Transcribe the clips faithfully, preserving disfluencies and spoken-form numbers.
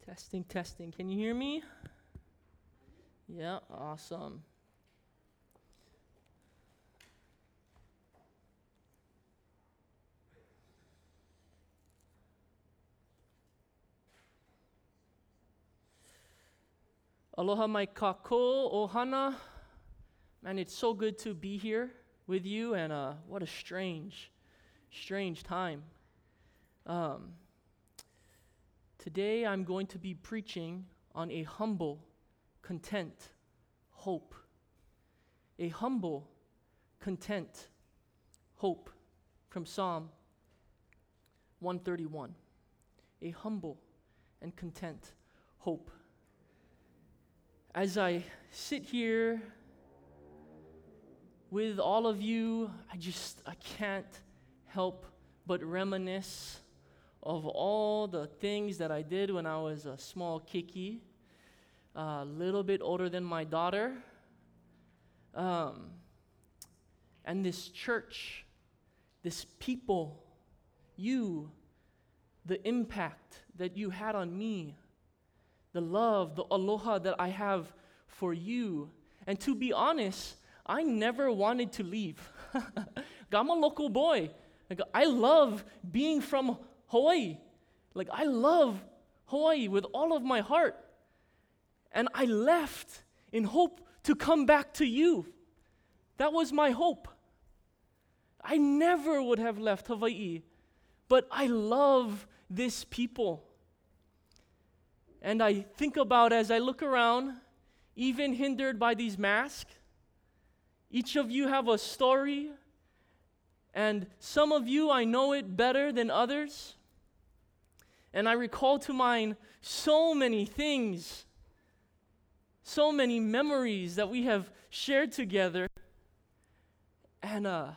Testing, testing. Can you hear me? Yeah, awesome. Aloha mai kako ohana. Man, it's so good to be here with you, and uh, what a strange, strange time. Um, today I'm going to be preaching on a humble, content hope. A humble, content hope from Psalm one thirty-one. A humble and content hope. As I sit here with all of you, I just, I can't help but reminisce of all the things that I did when I was a small kiki, a little bit older than my daughter. Um, and this church, this people, you, the impact that you had on me, the love, the aloha that I have for you. And to be honest, I never wanted to leave. I'm a local boy. Like, I love being from Hawaii. Like, I love Hawaii with all of my heart. And I left in hope to come back to you. That was my hope. I never would have left Hawaii, but I love this people. And I think about, as I look around, even hindered by these masks, each of you have a story, and some of you, I know it better than others. And I recall to mind so many things, so many memories that we have shared together. And uh,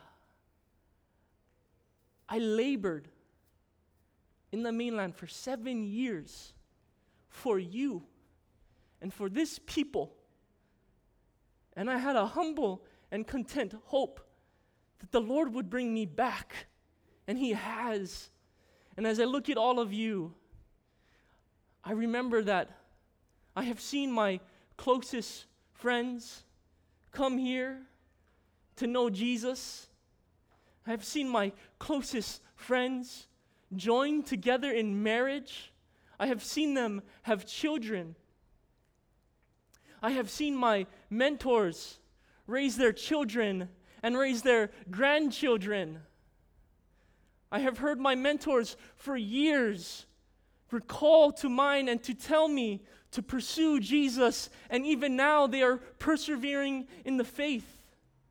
I labored in the mainland for seven years for you and for this people. And I had a humble and content hope that the Lord would bring me back. And He has. And as I look at all of you, I remember that I have seen my closest friends come here to know Jesus. I have seen my closest friends join together in marriage. I have seen them have children. I have seen my mentors raise their children and raise their grandchildren. I have heard my mentors for years recall to mind and to tell me to pursue Jesus, and even now they are persevering in the faith.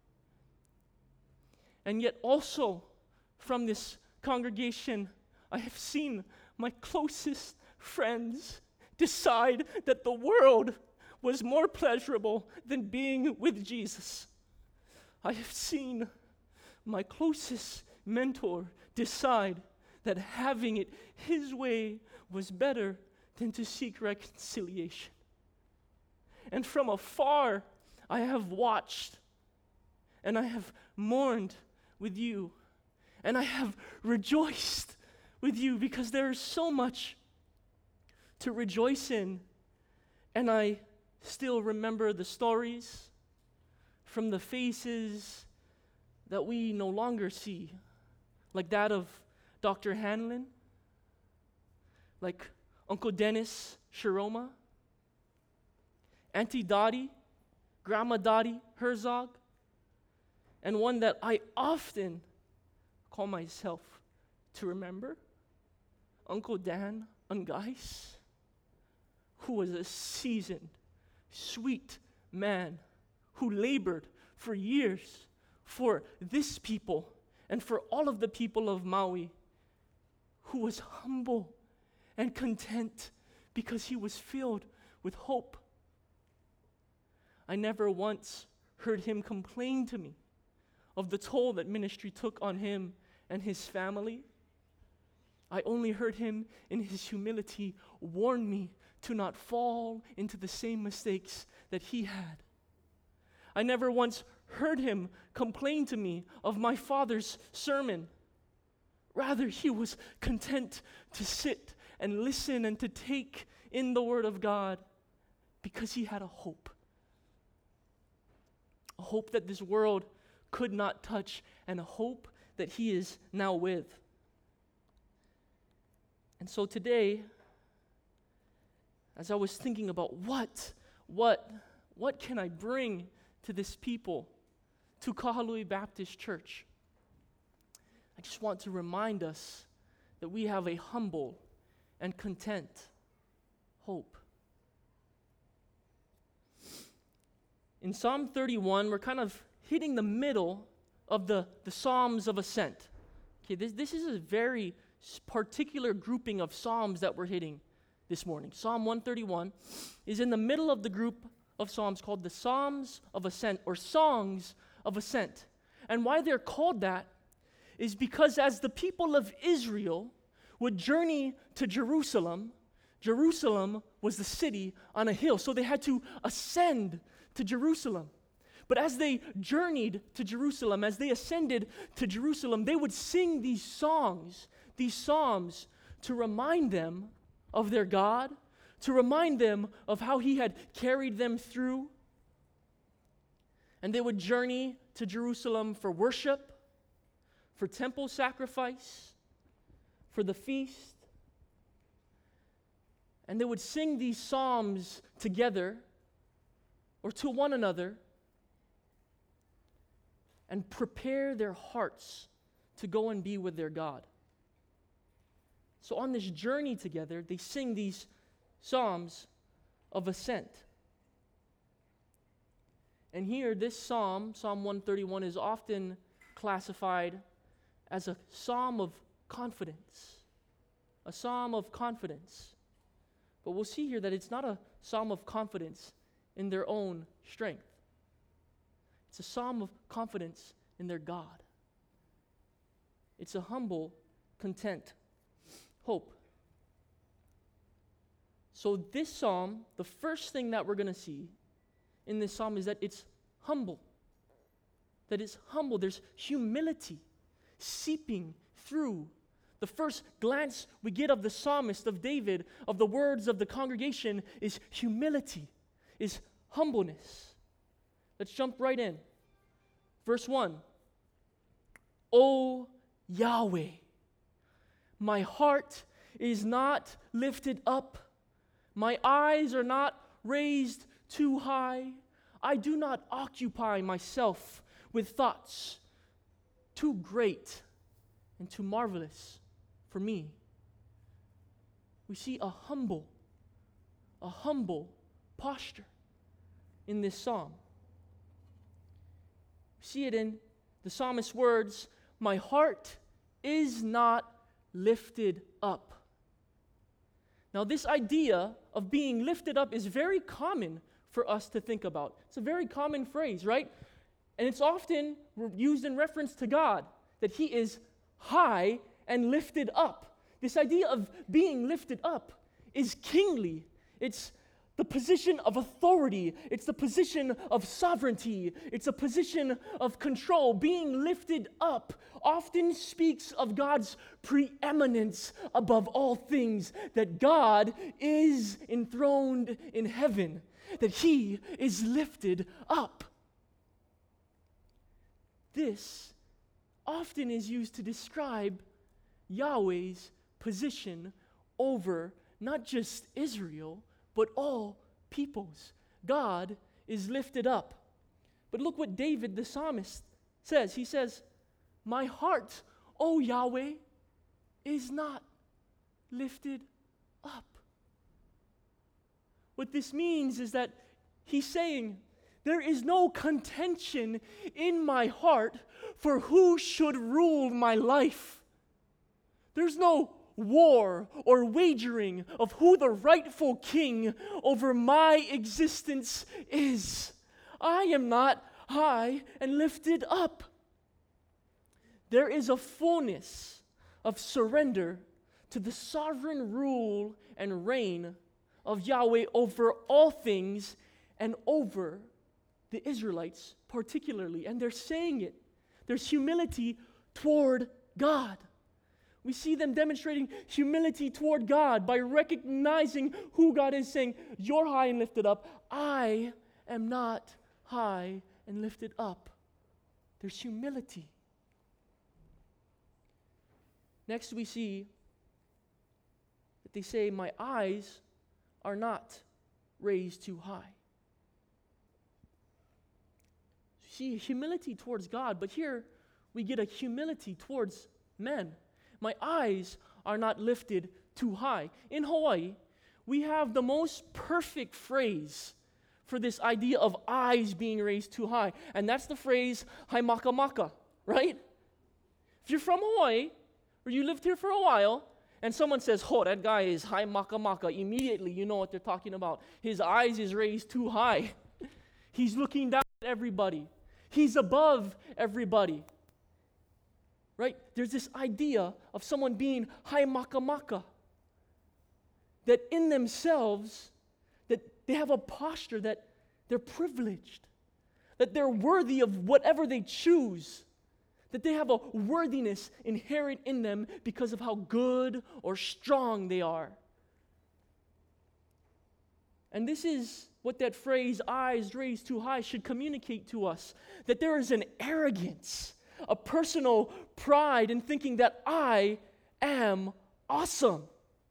And yet also from this congregation, I have seen my closest friends decide that the world was more pleasurable than being with Jesus. I have seen my closest mentor decide that having it his way was better than to seek reconciliation. And from afar, I have watched and I have mourned with you, and I have rejoiced with you, because there is so much to rejoice in. And I still remember the stories from the faces that we no longer see, like that of Doctor Hanlon, like Uncle Dennis Shiroma, Auntie Dottie, Grandma Dottie Herzog, and one that I often call myself to remember, Uncle Dan Ungais, who was a seasoned, sweet man who labored for years for this people and for all of the people of Maui, who was humble and content because he was filled with hope. I never once heard him complain to me of the toll that ministry took on him and his family. I only heard him in his humility warn me to not fall into the same mistakes that he had. I never once heard him complain to me of my father's sermon. Rather, he was content to sit and listen and to take in the Word of God because he had a hope. A hope that this world could not touch, and a hope that he is now with. And so today, as I was thinking about what, what, what can I bring to this people, to Kahalui Baptist Church, I just want to remind us that we have a humble and content hope. In Psalm thirty-one, we're kind of hitting the middle of the, the Psalms of Ascent. Okay, this, this is a very particular grouping of Psalms that we're hitting this morning. Psalm one thirty-one is in the middle of the group of Psalms called the Psalms of Ascent, or Songs of Ascent. And why they're called that is because as the people of Israel would journey to Jerusalem, Jerusalem was the city on a hill, so they had to ascend to Jerusalem. But as they journeyed to Jerusalem, as they ascended to Jerusalem, they would sing these songs, these psalms, to remind them of their God, to remind them of how he had carried them through. And they would journey to Jerusalem for worship, for temple sacrifice, for the feast. And they would sing these psalms together or to one another and prepare their hearts to go and be with their God. So on this journey together, they sing these psalms of ascent. And here, this psalm, Psalm one thirty-one, is often classified as a psalm of confidence. A psalm of confidence. But we'll see here that it's not a psalm of confidence in their own strength. It's a psalm of confidence in their God. It's a humble, content hope. So this psalm, the first thing that we're going to see in this psalm is that it's humble. That it's humble. There's humility seeping through. The first glance we get of the psalmist, of David, of the words of the congregation is humility, is humbleness. Let's jump right in. Verse one. O Yahweh, my heart is not lifted up. My eyes are not raised too high. I do not occupy myself with thoughts too great and too marvelous for me. We see a humble, a humble posture in this psalm. We see it in the psalmist's words, my heart is not lifted up. Now, this idea of being lifted up is very common for us to think about. It's a very common phrase, right? And it's often used in reference to God, that he is high and lifted up. This idea of being lifted up is kingly. It's the position of authority. It's the position of sovereignty. It's a position of control. Being lifted up often speaks of God's preeminence above all things, that God is enthroned in heaven, that he is lifted up. This often is used to describe Yahweh's position over not just Israel, but all peoples. God is lifted up. But look what David the psalmist says. He says, my heart, O Yahweh, is not lifted up. What this means is that he's saying, there is no contention in my heart for who should rule my life. There's no war or wagering of who the rightful king over my existence is. I am not high and lifted up. There is a fullness of surrender to the sovereign rule and reign of Yahweh over all things and over the Israelites particularly. And they're saying it. There's humility toward God. We see them demonstrating humility toward God by recognizing who God is, saying, you're high and lifted up. I am not high and lifted up. There's humility. Next, we see that they say, my eyes are not raised too high. See, humility towards God, but here we get a humility towards men. My eyes are not lifted too high. In Hawaii, we have the most perfect phrase for this idea of eyes being raised too high, and that's the phrase, hai maka maka, right? If you're from Hawaii, or you lived here for a while, and someone says, oh, that guy is hai maka maka, immediately you know what they're talking about. His eyes is raised too high. He's looking down at everybody. He's above everybody. Right? There's this idea of someone being hai maka maka. That in themselves, that they have a posture that they're privileged. That they're worthy of whatever they choose. That they have a worthiness inherent in them because of how good or strong they are. And this is what that phrase, eyes raised too high, should communicate to us. That there is an arrogance, a personal pride in thinking that I am awesome.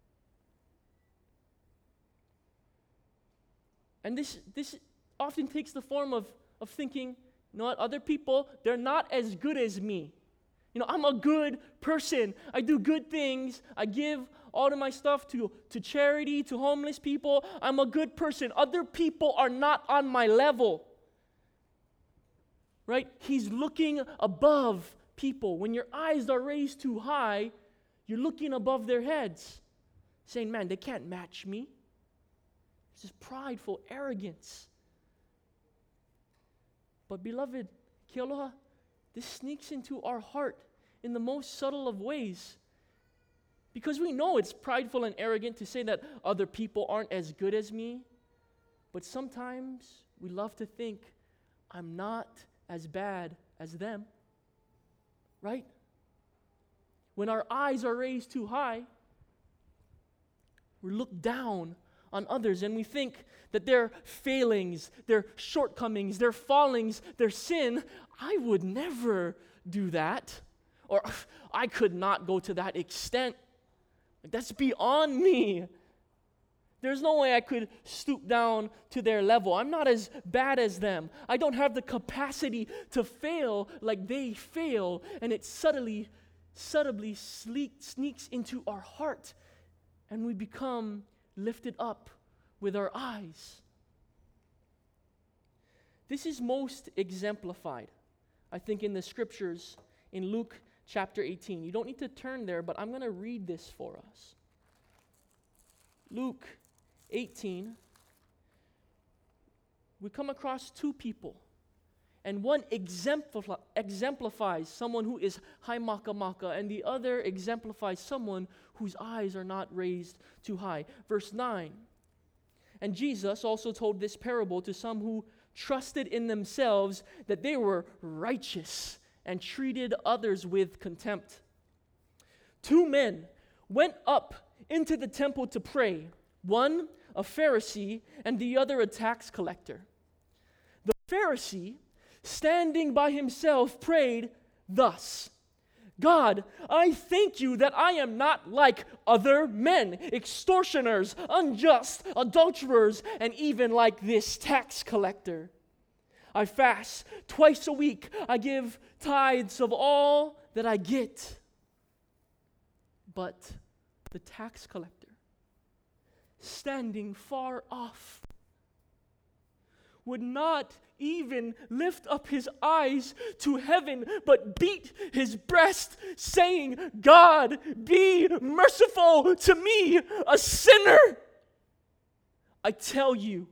And this, this often takes the form of, of thinking, you know what, other people, they're not as good as me. You know, I'm a good person. I do good things. I give all of my stuff to, to charity, to homeless people. I'm a good person. Other people are not on my level. Right? He's looking above people. When your eyes are raised too high, you're looking above their heads, saying, man, they can't match me. It's this prideful arrogance. But beloved, Kealoha, this sneaks into our heart in the most subtle of ways. Because we know it's prideful and arrogant to say that other people aren't as good as me. But sometimes we love to think, I'm not as bad as them. Right? When our eyes are raised too high, we look down on others and we think that their failings, their shortcomings, their fallings, their sin, I would never do that. Or I could not go to that extent. That's beyond me. There's no way I could stoop down to their level. I'm not as bad as them. I don't have the capacity to fail like they fail. And it subtly, subtly sleek, sneaks into our heart. And we become lifted up with our eyes. This is most exemplified, I think, in the scriptures in Luke chapter eighteen. You don't need to turn there, but I'm going to read this for us. Luke eighteen, we come across two people, and one exemplify, exemplifies someone who is hai maka maka, and the other exemplifies someone whose eyes are not raised too high. Verse nine, and Jesus also told this parable to some who trusted in themselves that they were righteous and treated others with contempt. Two men went up into the temple to pray, one a Pharisee and the other a tax collector. The Pharisee, standing by himself, prayed thus, God, I thank you that I am not like other men, extortioners, unjust, adulterers, and even like this tax collector. I fast twice a week. I give tithes of all that I get. But the tax collector, standing far off, would not even lift up his eyes to heaven, but beat his breast, saying, God, be merciful to me, a sinner. I tell you,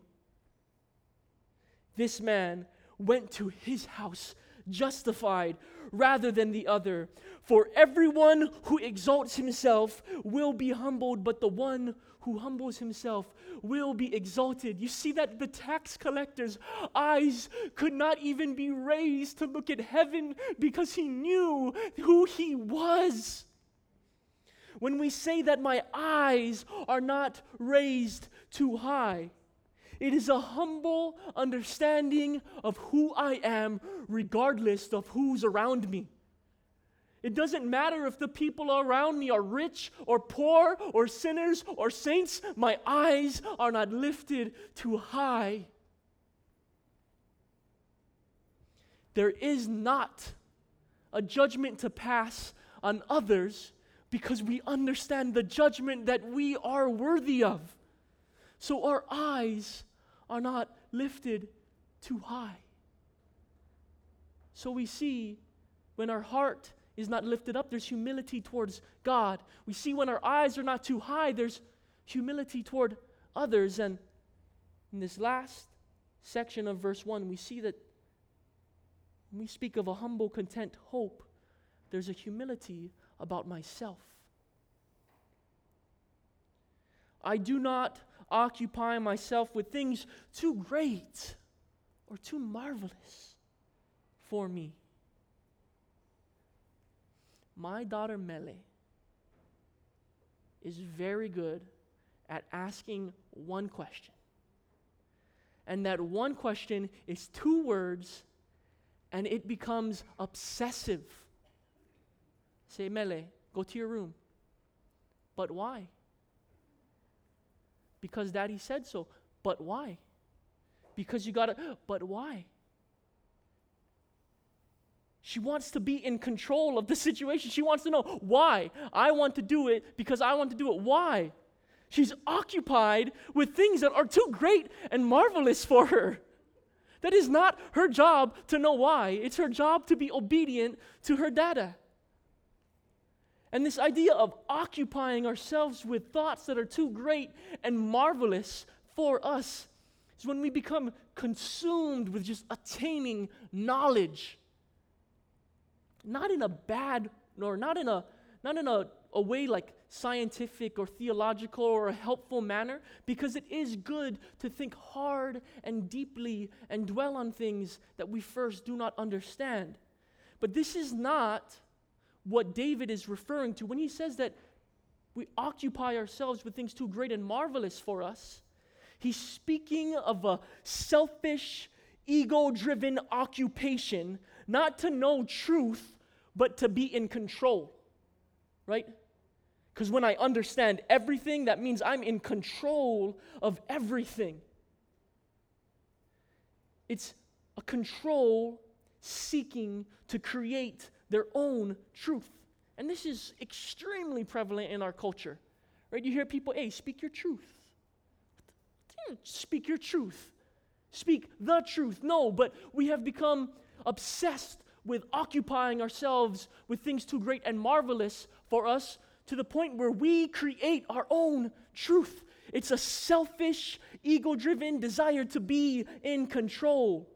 this man went to his house justified rather than the other. For everyone who exalts himself will be humbled, but the one who humbles himself will be exalted. You see that the tax collector's eyes could not even be raised to look at heaven because he knew who he was. when we say that my eyes are not raised too high, it is a humble understanding of who I am, regardless of who's around me. It doesn't matter if the people around me are rich or poor or sinners or saints. My eyes are not lifted too high. There is not a judgment to pass on others because we understand the judgment that we are worthy of. So our eyes are not lifted too high. So we see when our heart is not lifted up, there's humility towards God. We see when our eyes are not too high, there's humility toward others. And in this last section of verse one, we see that when we speak of a humble, content hope, there's a humility about myself. I do not occupy myself with things too great or too marvelous for me. My daughter Mele is very good at asking one question. And that one question is two words, and it becomes obsessive. Say, Mele, go to your room. But why? Because Daddy said so. But why? Because you gotta, but why? She wants to be in control of the situation. She wants to know why. I want to do it because I want to do it. Why? She's occupied with things that are too great and marvelous for her. That is not her job to know why. It's her job to be obedient to her dada. And this idea of occupying ourselves with thoughts that are too great and marvelous for us is when we become consumed with just attaining knowledge. Not in a bad, or not in a not in a, a way like scientific or theological or a helpful manner, because it is good to think hard and deeply and dwell on things that we first do not understand. But this is not what David is referring to when he says that we occupy ourselves with things too great and marvelous for us. He's speaking of a selfish, ego-driven occupation, not to know truth, but to be in control, right? Because when I understand everything, that means I'm in control of everything. It's a control seeking to create their own truth. And this is extremely prevalent in our culture, right? You hear people, hey, speak your truth. Speak your truth. Speak the truth. No, but we have become obsessed with occupying ourselves with things too great and marvelous for us to the point where we create our own truth. It's a selfish, ego-driven desire to be in control.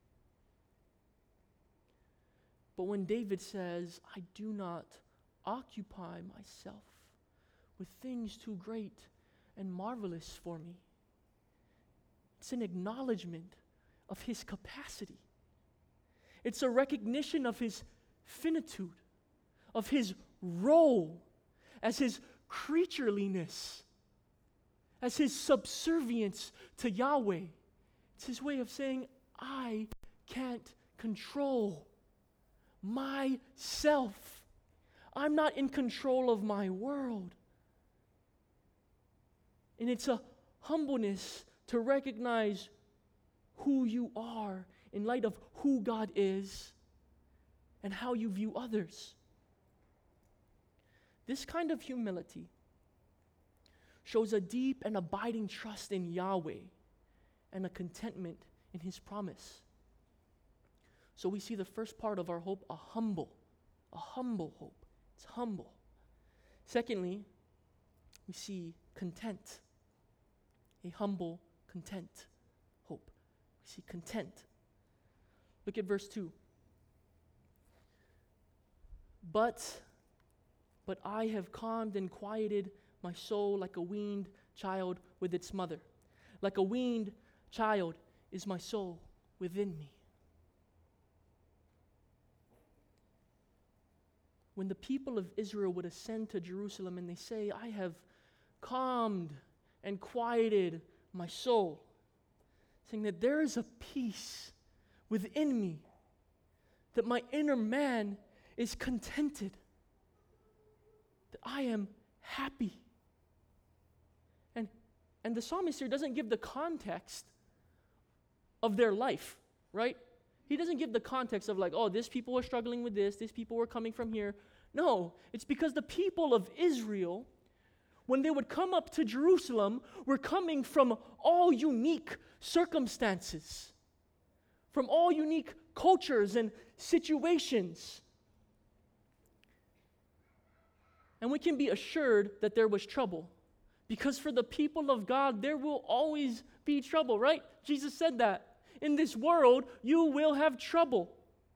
But when David says, I do not occupy myself with things too great and marvelous for me, it's an acknowledgement of his capacity. It's a recognition of his finitude, of his role as his creatureliness, as his subservience to Yahweh. It's his way of saying, I can't control myself. I'm not in control of my world. And it's a humbleness to recognize who you are in light of who God is and how you view others. This kind of humility shows a deep and abiding trust in Yahweh and a contentment in His promise. So we see the first part of our hope, a humble, a humble hope. It's humble. Secondly, we see content, a humble, content hope. We see content. Look at verse two. But, but I have calmed and quieted my soul like a weaned child with its mother. Like a weaned child is my soul within me. when the people of Israel would ascend to Jerusalem and they say, I have calmed and quieted my soul, saying that there is a peace within me, that my inner man is contented, that I am happy. And, and the psalmist here doesn't give the context of their life, right? He doesn't give the context of like, oh, this people were struggling with this, these people were coming from here. No, it's because the people of Israel, when they would come up to Jerusalem, were coming from all unique circumstances, from all unique cultures and situations. And we can be assured that there was trouble, because for the people of God, there will always be trouble, right? Jesus said that. In this world, you will have trouble.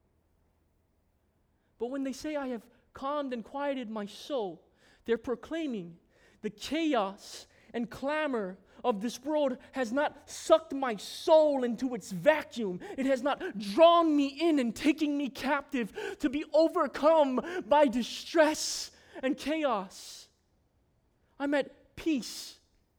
But when they say, I have calmed and quieted my soul, they're proclaiming the chaos and clamor of this world has not sucked my soul into its vacuum. It has not drawn me in and taken me captive to be overcome by distress and chaos. I'm at peace.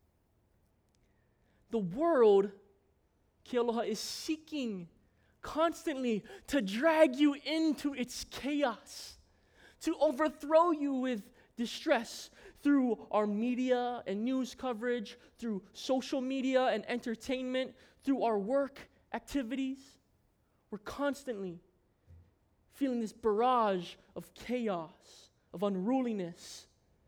The world, Kealoha, is seeking constantly to drag you into its chaos, to overthrow you with distress through our media and news coverage, through social media and entertainment, through our work activities. We're constantly feeling this barrage of chaos, of unruliness.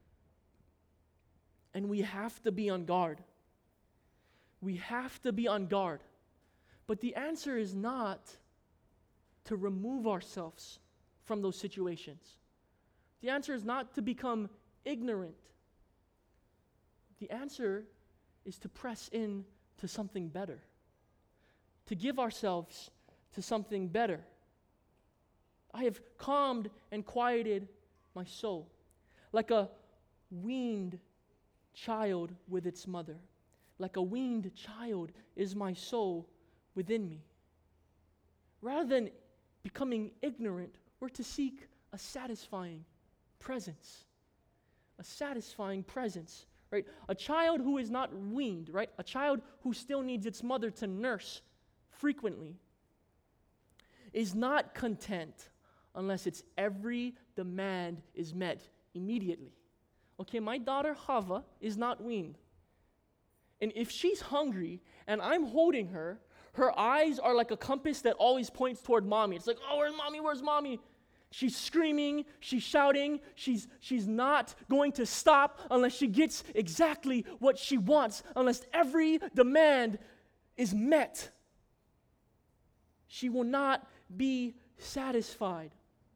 And we have to be on guard. We have to be on guard. But the answer is not to remove ourselves from those situations. The answer is not to become ignorant. The answer is to press in to something better, to give ourselves to something better. I have calmed and quieted my soul, like a weaned child with its mother. Like a weaned child is my soul within me. Rather than becoming ignorant, we're to seek a satisfying presence. A satisfying presence, right? A child who is not weaned, right? A child who still needs its mother to nurse frequently is not content unless its every demand is met immediately. Okay, my daughter Hava is not weaned. And if she's hungry and I'm holding her, her eyes are like a compass that always points toward mommy. It's like, oh, where's mommy? Where's mommy? She's screaming, she's shouting, she's, she's not going to stop unless she gets exactly what she wants, unless every demand is met. She will not be satisfied.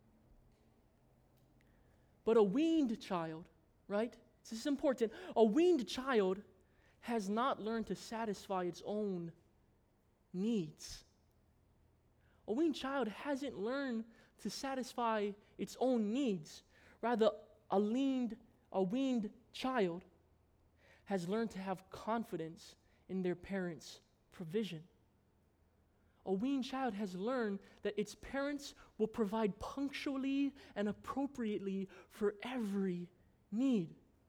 But a weaned child, right? This is important. A weaned child has not learned to satisfy its own needs. A weaned child hasn't learned to satisfy its own needs. Rather, a weaned, a weaned child has learned to have confidence in their parents' provision. A weaned child has learned that its parents will provide punctually and appropriately for every need.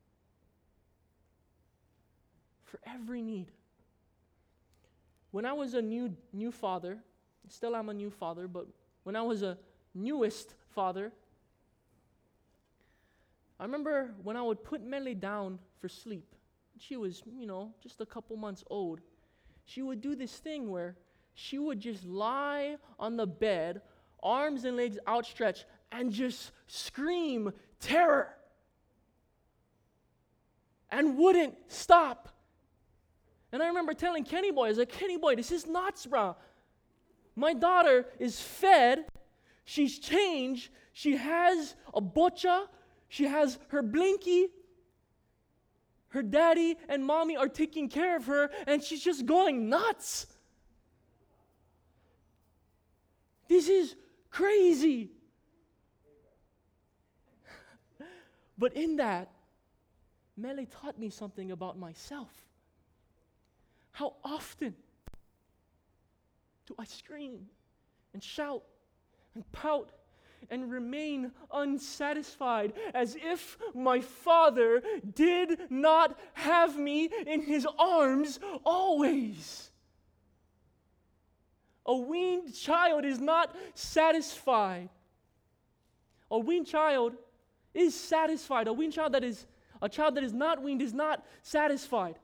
For every need. When I was a new new father, still I'm a new father, but when I was a newest father, I remember when I would put Mele down for sleep. She was, you know, just a couple months old. She would do this thing where she would just lie on the bed, arms and legs outstretched, and just scream terror. And wouldn't stop. And I remember telling Kenny Boy, I was like, Kenny Boy, this is nuts, bro. My daughter is fed, she's changed, she has a bocha, she has her blinky, her daddy and mommy are taking care of her, and she's just going nuts. This is crazy. But in that, Mele taught me something about myself. How often do I scream and shout and pout and remain unsatisfied, as if my Father did not have me in His arms always. A weaned child is not satisfied. A weaned child is satisfied. A weaned child that is, a child that is not weaned is not satisfied.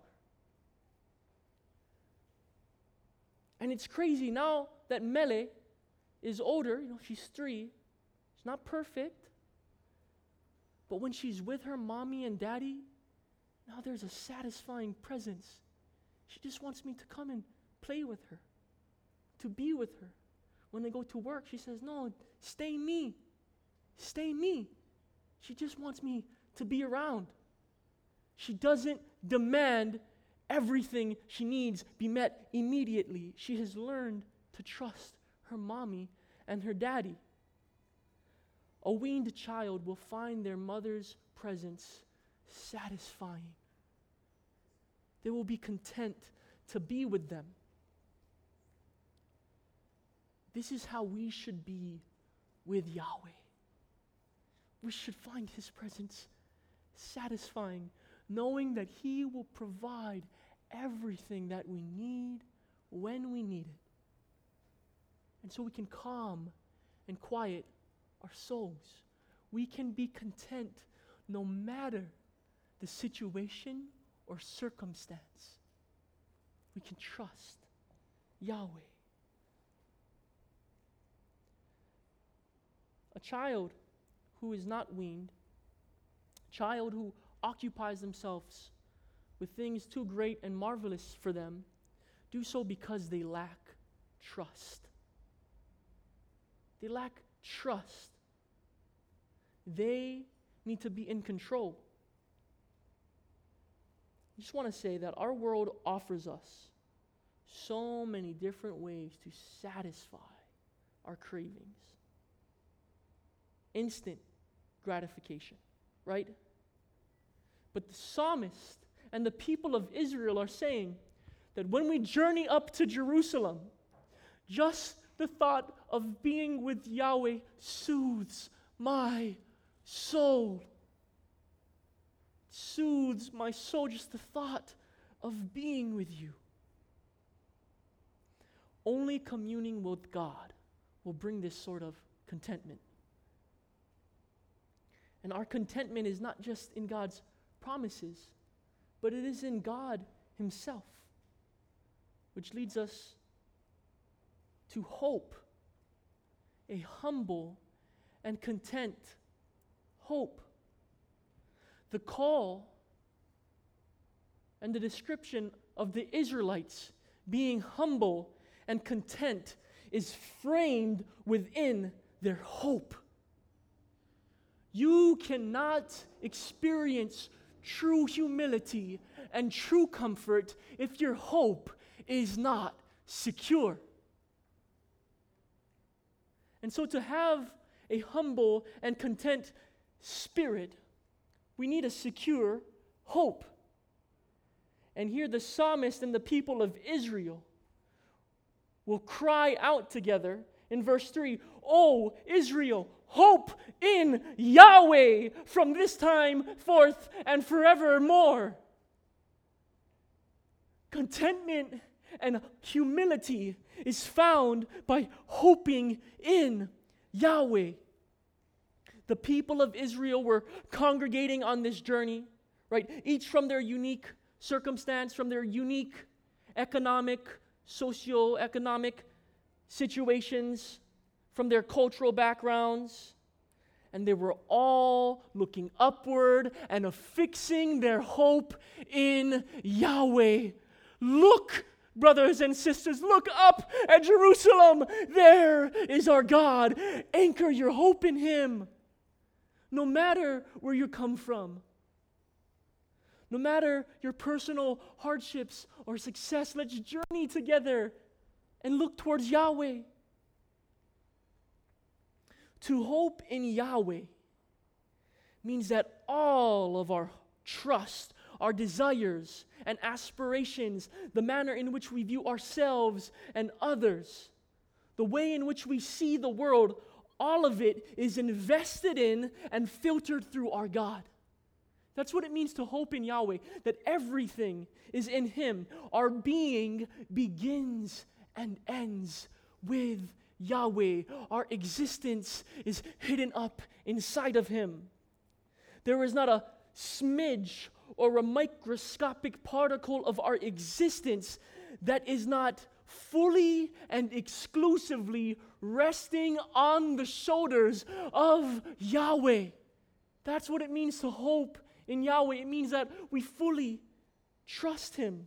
And it's crazy now that Mele is older, you know, she's three. She's not perfect. But when she's with her mommy and daddy, now there's a satisfying presence. She just wants me to come and play with her, to be with her. When they go to work, she says, no, stay me. Stay me. She just wants me to be around. She doesn't demand everything she needs be met immediately. She has learned to trust her mommy and her daddy. A weaned child will find their mother's presence satisfying. They will be content to be with them. This is how we should be with Yahweh. We should find His presence satisfying, knowing that He will provide everything that we need when we need it. And so we can calm and quiet our souls. We can be content no matter the situation or circumstance. We can trust Yahweh. A child who is not weaned, a child who occupies themselves with things too great and marvelous for them, do so because they lack trust. They lack trust. They need to be in control. I just want to say that our world offers us so many different ways to satisfy our cravings. Instant gratification, right? But the psalmist and the people of Israel are saying that when we journey up to Jerusalem, just the thought of being with Yahweh soothes my soul. Soothes my soul, just the thought of being with you. Only communing with God will bring this sort of contentment. And our contentment is not just in God's promises, but it is in God Himself, which leads us to hope, a humble and content hope. The call and the description of the Israelites being humble and content is framed within their hope. You cannot experience true humility and true comfort if your hope is not secure. And so to have a humble and content spirit, we need a secure hope. And here the psalmist and the people of Israel will cry out together in verse three, "O Israel, hope in Yahweh from this time forth and forevermore." Contentment and humility is found by hoping in Yahweh. The people of Israel were congregating on this journey, right? Each from their unique circumstance, from their unique economic, socio-economic situations, from their cultural backgrounds. And they were all looking upward and affixing their hope in Yahweh. Look, brothers and sisters, look up at Jerusalem. There is our God. Anchor your hope in Him. No matter where you come from, no matter your personal hardships or success, let's journey together and look towards Yahweh. To hope in Yahweh means that all of our trust, our desires and aspirations, the manner in which we view ourselves and others, the way in which we see the world, all of it is invested in and filtered through our God. That's what it means to hope in Yahweh, that everything is in Him. Our being begins and ends with Yahweh. Our existence is hidden up inside of Him. There is not a smidge or a microscopic particle of our existence that is not fully and exclusively resting on the shoulders of Yahweh. That's what it means to hope in Yahweh. It means that we fully trust Him.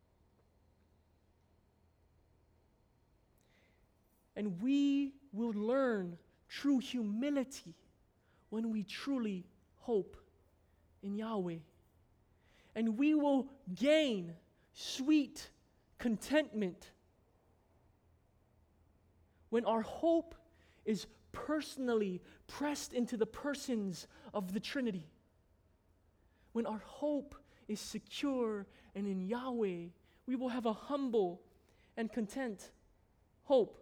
And we will learn true humility when we truly hope in Yahweh. And we will gain sweet contentment when our hope is personally pressed into the persons of the Trinity. When our hope is secure and in Yahweh, we will have a humble and content hope.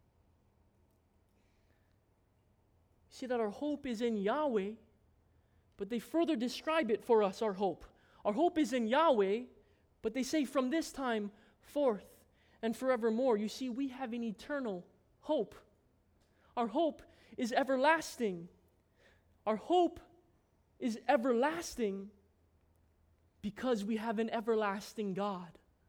See that our hope is in Yahweh, but they further describe it for us, our hope. Our hope is in Yahweh, but they say from this time forth and forevermore. You see, we have an eternal hope. Our hope is everlasting. Our hope is everlasting because we have an everlasting God.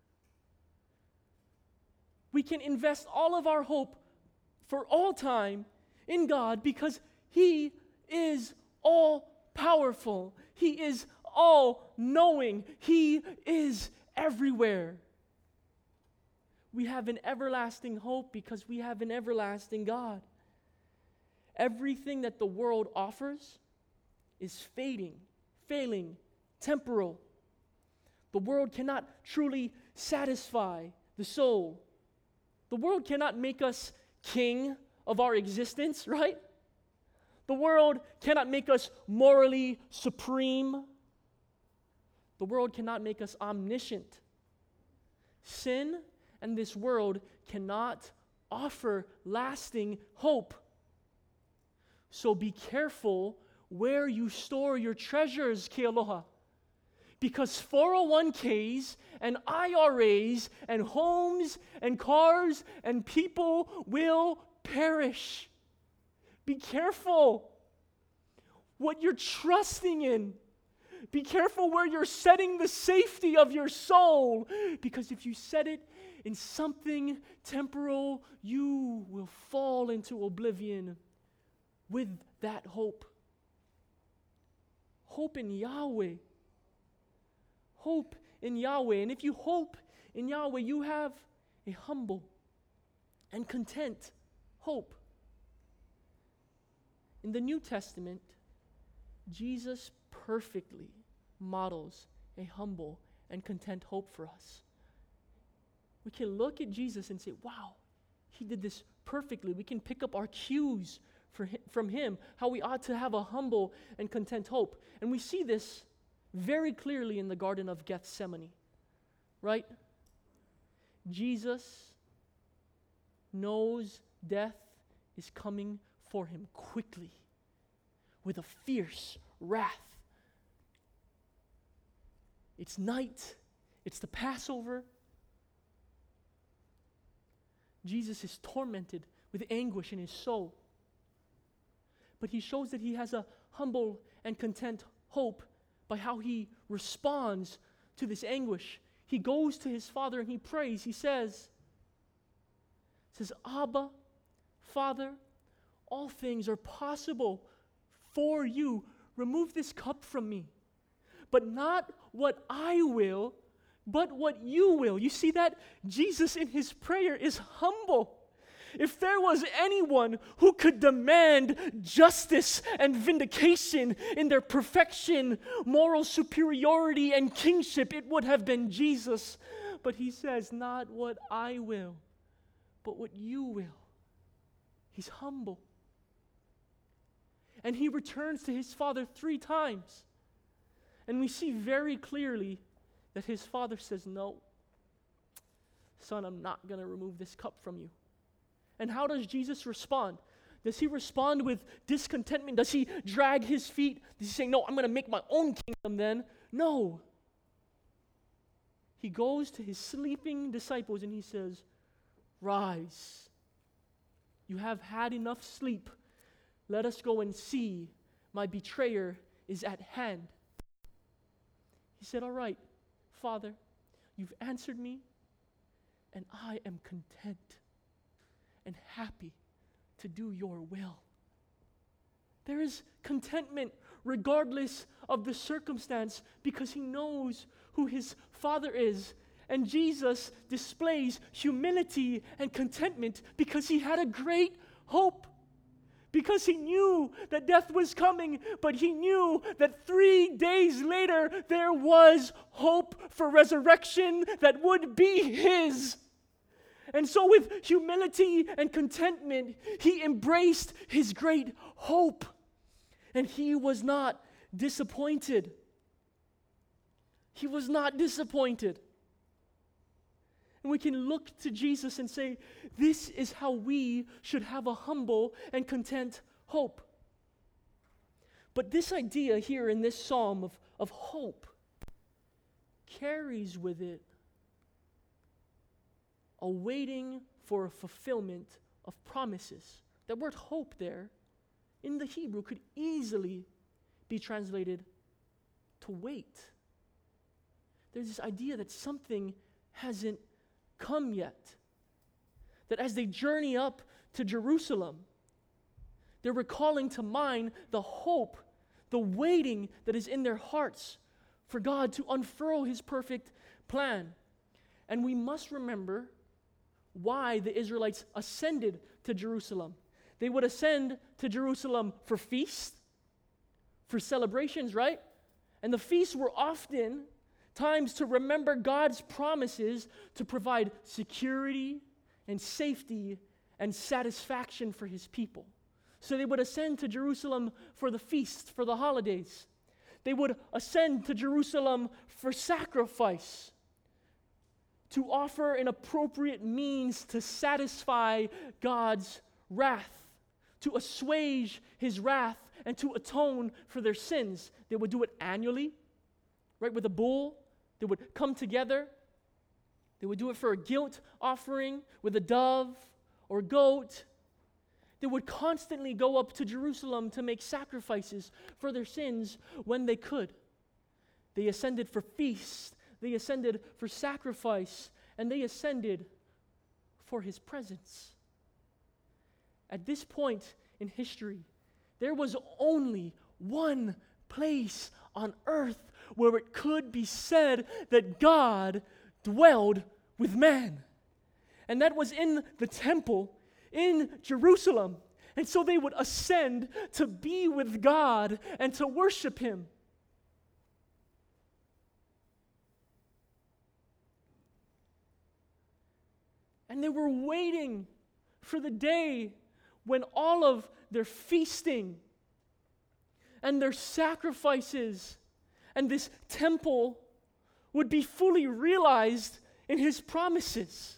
We can invest all of our hope for all time in God because He is all powerful. He is all knowing. He is everywhere. We have an everlasting hope because we have an everlasting God. Everything that the world offers is fading, failing, temporal. The world cannot truly satisfy the soul. The world cannot make us king of our existence, right? The world cannot make us morally supreme. The world cannot make us omniscient. Sin and this world cannot offer lasting hope. So be careful where you store your treasures, Kealoha. Because four oh one k's and I R A's and homes and cars and people will perish. Be careful what you're trusting in. Be careful where you're setting the safety of your soul. Because if you set it in something temporal, you will fall into oblivion with that hope. Hope in Yahweh. Hope in Yahweh. And if you hope in Yahweh, you have a humble and content hope. In the New Testament, Jesus perfectly models a humble and content hope for us. We can look at Jesus and say, wow, He did this perfectly. We can pick up our cues for him, from Him, how we ought to have a humble and content hope. And we see this very clearly in the Garden of Gethsemane, right? Jesus knows death is coming for Him quickly with a fierce wrath. It's night. It's the Passover. Jesus is tormented with anguish in His soul. But He shows that He has a humble and content hope by how He responds to this anguish. He goes to His Father and He prays. He says, says, Abba, Father, all things are possible for you. Remove this cup from me. But not what I will, but what you will. You see that? Jesus in His prayer is humble. If there was anyone who could demand justice and vindication in their perfection, moral superiority, and kingship, it would have been Jesus. But He says, not what I will, but what you will. He's humble. And He returns to His Father three times. And we see very clearly that His Father says, no, Son, I'm not going to remove this cup from you. And how does Jesus respond? Does he respond with discontentment? Does he drag his feet? Does he say, no, I'm going to make my own kingdom then? No. He goes to his sleeping disciples and he says, rise. You have had enough sleep. Let us go and see. My betrayer is at hand. He said, all right, Father, you've answered me, and I am content and happy to do your will. There is contentment regardless of the circumstance because he knows who his Father is. And Jesus displays humility and contentment because he had a great hope. Because he knew that death was coming, but he knew that three days later there was hope for resurrection that would be his. And so with humility and contentment, he embraced his great hope. And he was not disappointed. He was not disappointed. And we can look to Jesus and say, this is how we should have a humble and content hope. But this idea here in this psalm of, of hope carries with it a waiting for a fulfillment of promises. That word hope there in the Hebrew could easily be translated to wait. There's this idea that something hasn't come yet. That as they journey up to Jerusalem, they're recalling to mind the hope, the waiting that is in their hearts for God to unfurl his perfect plan. And we must remember why the Israelites ascended to Jerusalem. They would ascend to Jerusalem for feasts, for celebrations, right? And the feasts were often times to remember God's promises to provide security and safety and satisfaction for his people. So they would ascend to Jerusalem for the feasts, for the holidays. They would ascend to Jerusalem for sacrifice, to offer an appropriate means to satisfy God's wrath, to assuage his wrath, and to atone for their sins. They would do it annually, right, with a bull. They would come together. They would do it for a guilt offering with a dove or goat. They would constantly go up to Jerusalem to make sacrifices for their sins when they could. They ascended for feasts. They ascended for sacrifice. And they ascended for his presence. At this point in history, there was only one place on earth where it could be said that God dwelled with man. And that was in the temple in Jerusalem. And so they would ascend to be with God and to worship him. And they were waiting for the day when all of their feasting and their sacrifices and this temple would be fully realized in his promises.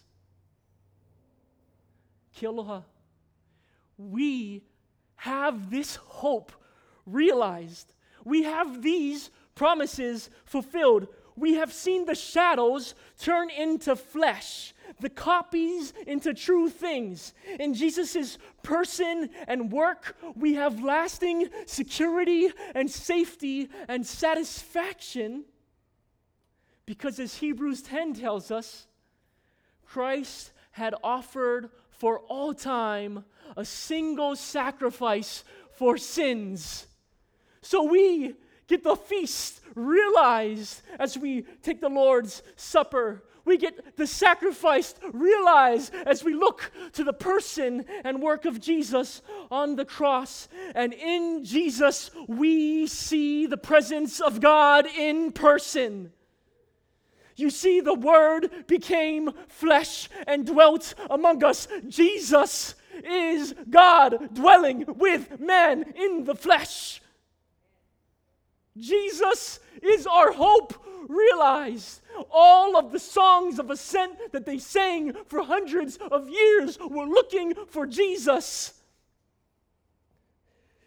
Kealoha, we have this hope realized. We have these promises fulfilled. We have seen the shadows turn into flesh, the copies into true things. In Jesus' person and work, we have lasting security and safety and satisfaction because, as Hebrews ten tells us, Christ had offered for all time a single sacrifice for sins. So we get the feast realized as we take the Lord's Supper. We get the sacrifice realized as we look to the person and work of Jesus on the cross. And in Jesus, we see the presence of God in person. You see, the Word became flesh and dwelt among us. Jesus is God dwelling with man in the flesh. Jesus is our hope realized. All of the songs of ascent that they sang for hundreds of years were looking for Jesus.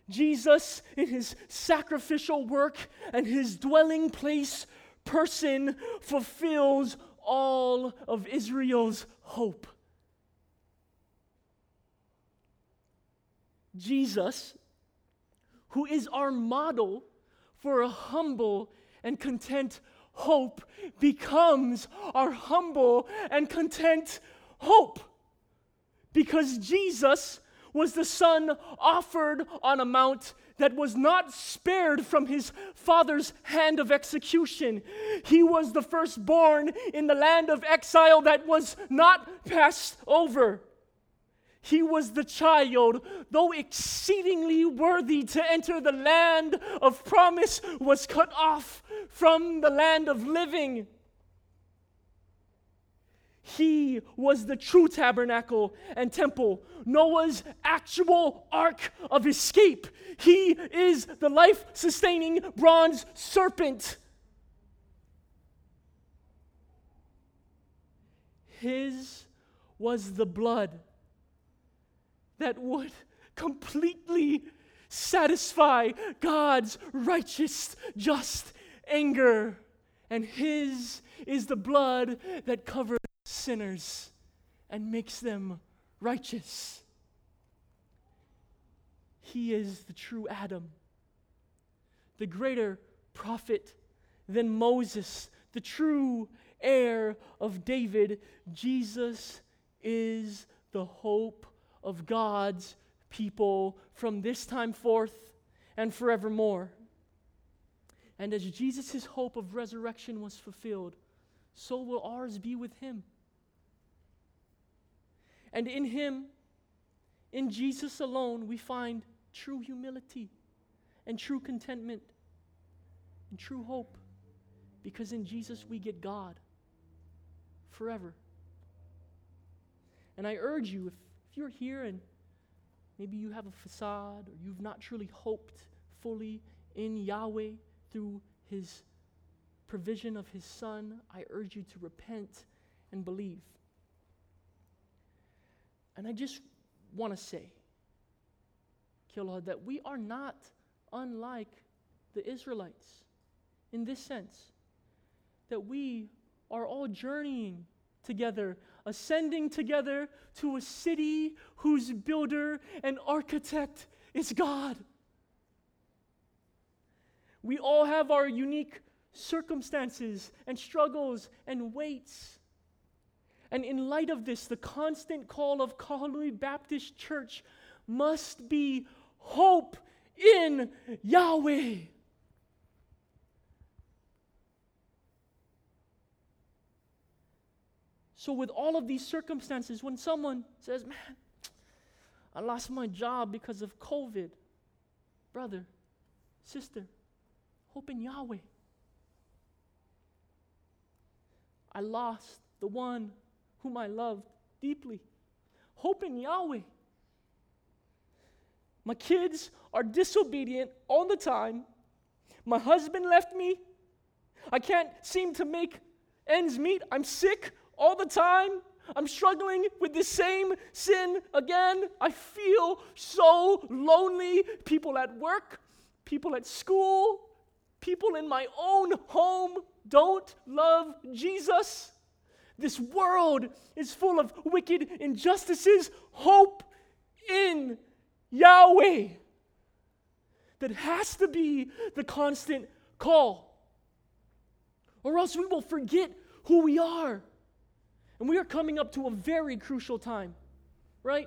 Jesus, in his sacrificial work and his dwelling place person, fulfills all of Israel's hope. Jesus, who is our model for a humble and content hope, becomes our humble and content hope. Because Jesus was the Son offered on a mount that was not spared from his Father's hand of execution. He was the firstborn in the land of exile that was not passed over. He was the child, though exceedingly worthy to enter the land of promise, was cut off from the land of living. He was the true tabernacle and temple, Noah's actual ark of escape. He is the life-sustaining bronze serpent. His was the blood that would completely satisfy God's righteous, just anger. And his is the blood that covers sinners and makes them righteous. He is the true Adam, the greater prophet than Moses, the true heir of David. Jesus is the hope of God's people from this time forth and forevermore. And as Jesus' hope of resurrection was fulfilled, so will ours be with him. And in him, in Jesus alone, we find true humility and true contentment and true hope. Because in Jesus we get God forever. And I urge you, if, if you're here and maybe you have a facade or you've not truly hoped fully in Yahweh through his provision of his Son, I urge you to repent and believe. And I just want to say, Killah, that we are not unlike the Israelites in this sense, that we are all journeying together, ascending together to a city whose builder and architect is God. We all have our unique circumstances and struggles and weights. And in light of this, the constant call of Kahului Baptist Church must be hope in Yahweh. So with all of these circumstances, when someone says, man, I lost my job because of COVID, brother, sister, hope in Yahweh. I lost the one whom I loved deeply. Hope in Yahweh. My kids are disobedient all the time. My husband left me. I can't seem to make ends meet. I'm sick all the time. I'm struggling with the same sin again. I feel so lonely. People at work, people at school, people in my own home don't love Jesus. This world is full of wicked injustices. Hope in Yahweh. That has to be the constant call. Or else we will forget who we are. And we are coming up to a very crucial time, right?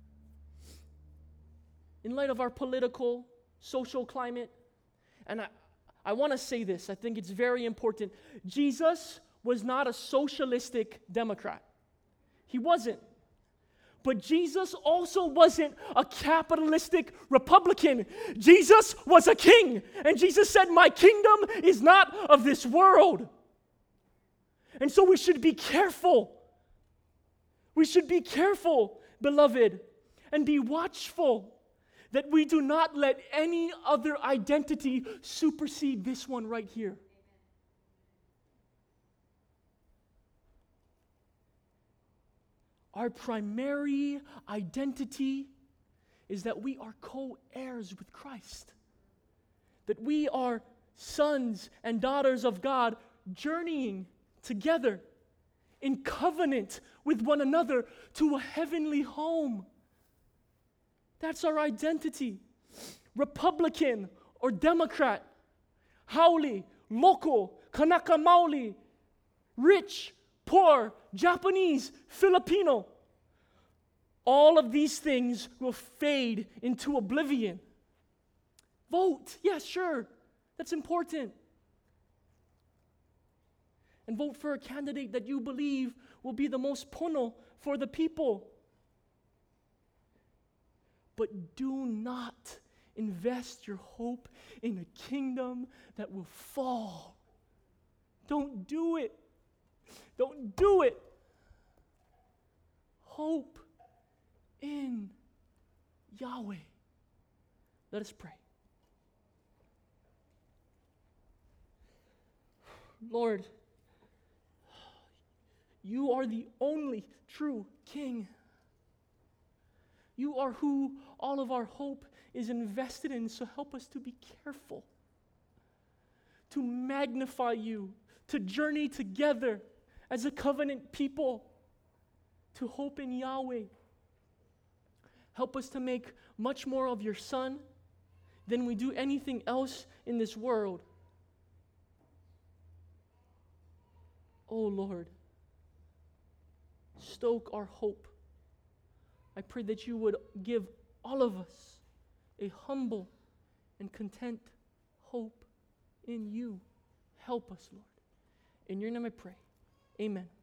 In light of our political, social climate. And I, I want to say this. I think it's very important. Jesus was not a socialistic Democrat. He wasn't. But Jesus also wasn't a capitalistic Republican. Jesus was a king. And Jesus said, my kingdom is not of this world. And so we should be careful. We should be careful, beloved, and be watchful that we do not let any other identity supersede this one right here. Our primary identity is that we are co-heirs with Christ. That we are sons and daughters of God journeying together in covenant with one another to a heavenly home. That's our identity. Republican or Democrat, Haole, local, Kanaka Maoli, rich, poor, Japanese, Filipino. All of these things will fade into oblivion. Vote. Yes, sure. That's important. And vote for a candidate that you believe will be the most pono for the people. But do not invest your hope in a kingdom that will fall. Don't do it. Don't do it. Hope in Yahweh. Let us pray. Lord, you are the only true King. You are who all of our hope is invested in, so help us to be careful, to magnify you, to journey together as a covenant people, to hope in Yahweh. Help us to make much more of your Son than we do anything else in this world. Oh Lord, stoke our hope. I pray that you would give all of us a humble and content hope in you. Help us, Lord. In your name I pray. Amen.